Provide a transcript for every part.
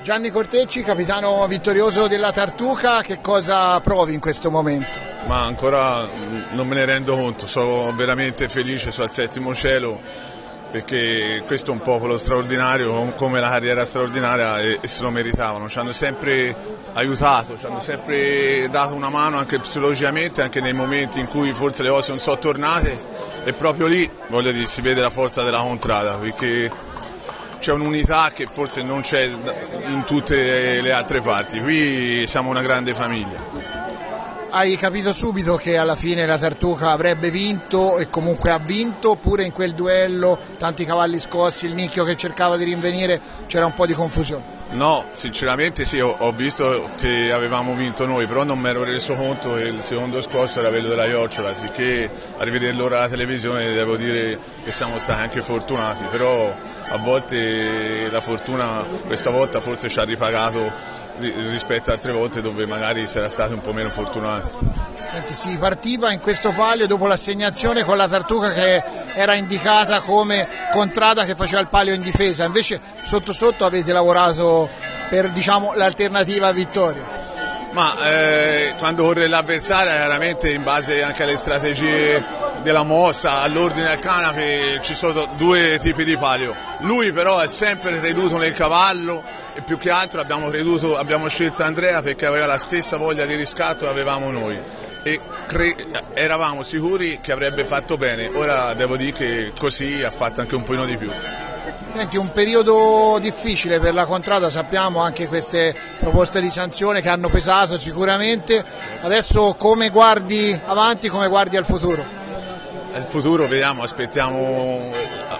Gianni Cortecci, capitano vittorioso della Tartuca, che cosa provi in questo momento? Ma ancora non me ne rendo conto, sono veramente felice, sono al settimo cielo, perché questo è un popolo straordinario, come la carriera straordinaria, e se lo meritavano. Ci hanno sempre aiutato, ci hanno sempre dato una mano anche psicologicamente, anche nei momenti in cui forse le cose non sono tornate, e proprio lì, voglio dire, si vede la forza della contrada, perché c'è un'unità che forse non c'è in tutte le altre parti. Qui siamo una grande famiglia. Hai capito subito che alla fine la Tartuca avrebbe vinto e comunque ha vinto, oppure in quel duello, tanti cavalli scossi, il Nicchio che cercava di rinvenire, c'era un po' di confusione? No, sinceramente sì, ho visto che avevamo vinto noi, però non mi ero reso conto che il secondo scosso era quello della Iocciola, sicché a rivederlo ora alla televisione devo dire che siamo stati anche fortunati, però a volte la fortuna questa volta forse ci ha ripagato rispetto a altre volte dove magari si era stati un po' meno fortunati. Senti, si partiva in questo palio dopo l'assegnazione con la Tartuca che era indicata come contrada che faceva il palio in difesa, invece sotto sotto avete lavorato per, diciamo, l'alternativa a vittoria. Ma quando corre l'avversaria, chiaramente in base anche alle strategie della mossa, all'ordine al canape, ci sono due tipi di palio. Lui però è sempre creduto nel cavallo e più che altro abbiamo scelto Andrea perché aveva la stessa voglia di riscatto che avevamo noi e eravamo sicuri che avrebbe fatto bene. Ora devo dire che così ha fatto anche un pochino di più. Senti, un periodo difficile per la contrada, sappiamo anche queste proposte di sanzione che hanno pesato sicuramente. Adesso come guardi avanti, come guardi al futuro? Al futuro vediamo, aspettiamo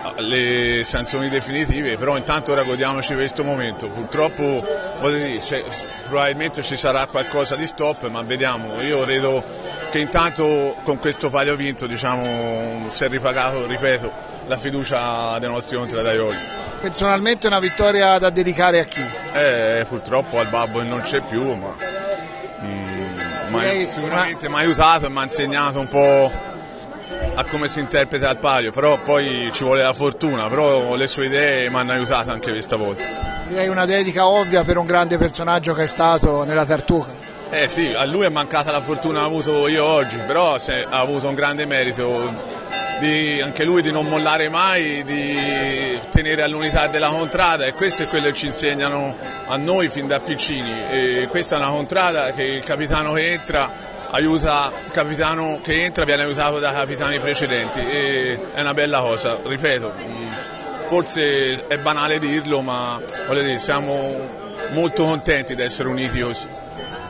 le sanzioni definitive, però intanto ora godiamoci questo momento. Purtroppo probabilmente ci sarà qualcosa di stop, ma vediamo. Io credo che intanto con questo palio vinto, diciamo, si è ripagato, ripeto, la fiducia dei nostri contradaioli. Personalmente è una vittoria da dedicare a chi? Purtroppo al babbo che non c'è più, ma sicuramente mi ha aiutato e mi ha insegnato un po' a come si interpreta il palio, però poi ci vuole la fortuna, però le sue idee mi hanno aiutato anche questa volta. Direi una dedica ovvia per un grande personaggio che è stato nella Tartuca. Sì, a lui è mancata la fortuna che ho avuto io oggi, però ha avuto un grande merito anche lui di non mollare mai, di tenere all'unità della contrada, e questo è quello che ci insegnano a noi fin da piccini. E questa è una contrada che il capitano che entra aiuta, il capitano che entra viene aiutato dai capitani precedenti e è una bella cosa, ripeto, forse è banale dirlo, ma voglio dire, siamo molto contenti di essere uniti così.